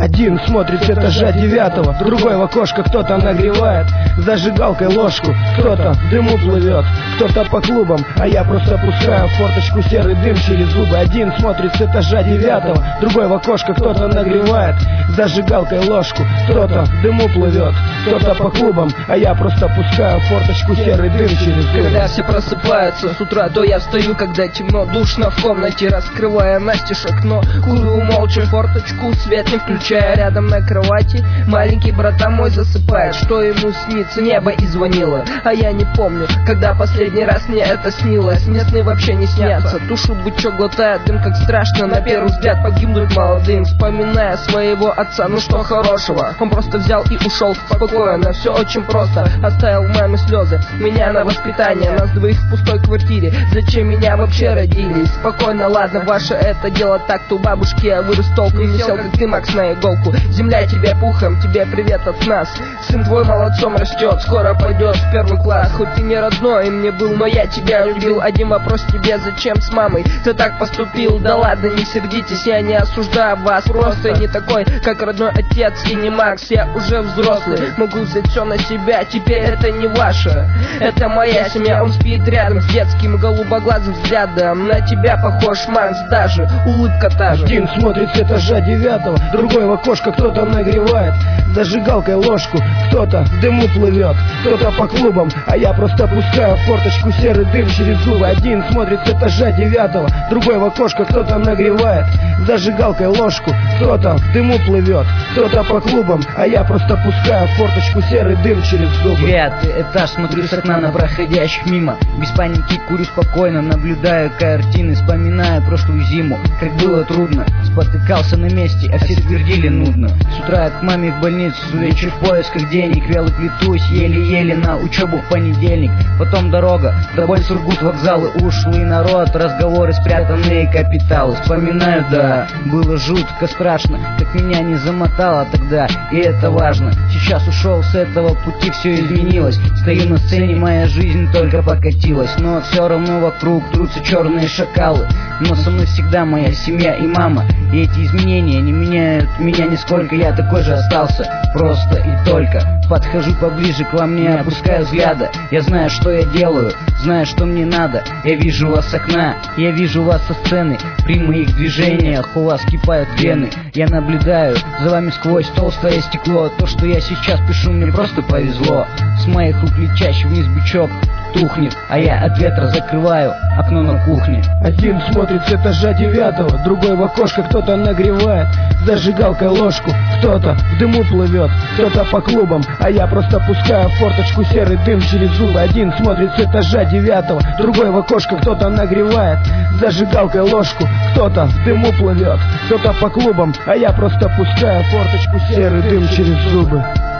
Один смотрит с этажа 9, другой в окошко кто-то нагревает зажигалкой ложку, кто-то в дыму плывет, кто-то по клубам, а я просто пускаю в форточку серый дым через зубы. Один смотрит с этажа 9, другой в окошко кто-то нагревает зажигалкой ложку, кто-то в дыму плывет, кто-то по клубам, а я просто пускаю в форточку серый дым через зубы. Когда все просыпаются с утра, то я встаю, когда темно, душно в комнате, раскрывая настежь окно, курю молча форточку, свет не включая. Рядом на кровати маленький братан мой засыпает. Что ему снится? Небо и звонило. А я не помню, когда последний раз мне это снилось. Мне сны вообще не снятся. Тушу бычок глотает дым, как страшно на первый взгляд погибнуть молодым. Вспоминая своего отца, ну что хорошего, он просто взял и ушел спокойно. Все очень просто, оставил маме слезы, меня на воспитание, нас двоих в пустой квартире. Зачем меня вообще родили? Спокойно, ладно, ваше это дело так-то. У бабушки я вырос толком, не сел, как ты, Макс, на иголку. Земля тебе пухом, тебе привет от нас. Сын твой молодцом растет, скоро пойдет в первый класс. Хоть ты не родной мне был, но я тебя любил. Один вопрос тебе, зачем с мамой ты так поступил? Да ладно, не сердитесь, я не осуждаю вас. Просто не такой, как родной отец и не Макс. Я уже взрослый, могу взять все на себя. Теперь это не ваше, это моя семья. Он спит рядом с детским голубоглазым взглядом. На тебя похож, Макс, даже улыбка та же. Один смотрит с этажа 9, другой в окошко кто-то нагревает зажигалкой ложку, кто-то в дыму плывет, кто-то по клубам, а я просто пускаю в форточку серый дым через зубы. Один смотрит с этажа 9, другой в окошко кто-то нагревает зажигалкой ложку, кто-то в дыму плывет, кто-то по клубам, а я просто пускаю в форточку серый дым через зубы. 9 этаж, смотрю с окна на проходящих мимо, без паники курю спокойно, наблюдаю картины, вспоминаю прошлую зиму, как было трудно, спотыкался на месте, а все твердили нудно. С утра к маме в больницу, вечер в поисках денег, вяло плетусь, еле-еле на учебу в понедельник. Потом дорога, до боль, Сургут, вокзалы, ушлый народ, разговоры, спрятанные капиталы. Вспоминаю, да, было жутко страшно, как меня не замотало тогда, и это важно. Сейчас ушел с этого пути, все изменилось. Стою на сцене, моя жизнь только покатилась, но все равно вокруг трутся черные шакалы. Но со мной всегда моя семья и мама, и эти изменения не меняют меня нисколько. Я такой же остался, просто и только. Подхожу поближе к вам, не опускаю взгляда. Я знаю, что я делаю, знаю, что мне надо. Я вижу вас с окна, я вижу вас со сцены. При моих движениях у вас кипают вены. Я наблюдаю за вами сквозь толстое стекло. То, что я сейчас пишу, мне просто повезло. С моих рук летящий вниз бычок тухнет, а я от ветра закрываю окно на кухне. Один смотрит с этажа 9, другой в окошко кто-то нагревает зажигалкой ложку, кто-то в дыму плывет, кто-то по клубам, а я просто пускаю в форточку серый дым через зубы. Один смотрит с этажа 9, другой в окошко кто-то нагревает зажигалкой ложку, кто-то в дыму плывет, кто-то по клубам, а я просто пускаю в форточку серый дым через зубы.